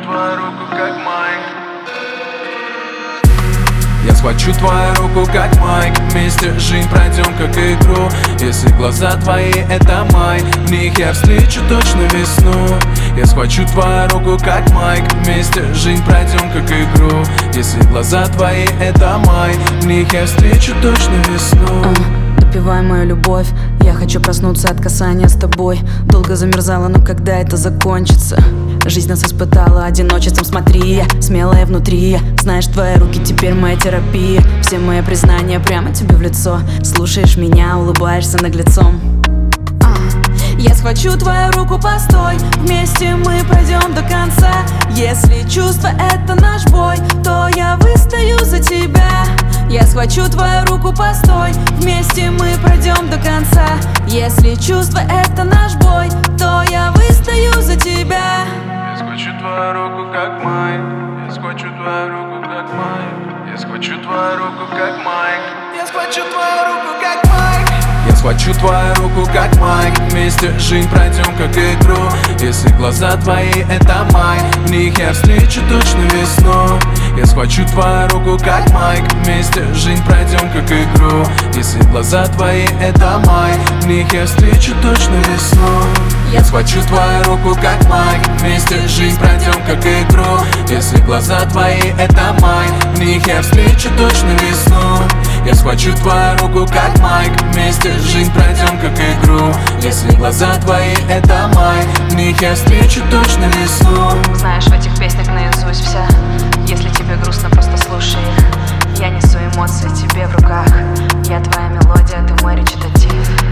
твою руку, как Майк. Я схвачу твою руку, как Майк. Вместе жизнь пройдем, как игру. Если глаза твои — это май, в них я встречу точно весну. Я схвачу твою руку, как Майк. Вместе жизнь пройдем, как игру. Если глаза твои — это май, в них я встречу точно весну. Допивай мою любовь, я хочу проснуться от касания с тобой. Долго замерзала, но когда это закончится? Жизнь нас испытала одиночеством, смотри, я смелая внутри. Знаешь, твои руки теперь моя терапия. Все мои признания прямо тебе в лицо. Слушаешь меня, улыбаешься наглецом. Я схвачу твою руку, постой. Вместе мы пройдем до конца. Если чувство — это наш бой, то я выстою за тебя. Я схвачу твою руку, постой. Вместе мы пройдем до конца. Если чувство — это наш бой, то я выстою за тебя. Я схвачу твою руку, как Майк. Я схвачу твою руку, как Майк. Я схвачу твою руку, как Майк. Я схвачу твою руку, как Майк. Я схвачу твою руку, как Майк. Вместе жизнь пройдем, как игру. Если глаза твои — это май, в них я встречу точно весну. Я схвачу твою руку, как Майк. Вместе жизнь пройдем, как игру. Если глаза твои — это май, в них я встречу точно весну. Я схвачу твою руку, как Майк. Вместе жизнь пройдем, как игру. Если глаза твои — это май, в них я встречу точно весну. Я схвачу твою руку, как Майк. Вместе жизнь пройдем, как игру. Если глаза твои — это май, в них я встречу точно весну. Знаешь, в этих песнях наизусть вся. Если тебе грустно, просто слушай их. Я несу эмоции тебе в руках. Я твоя мелодия, ты мой речитатив.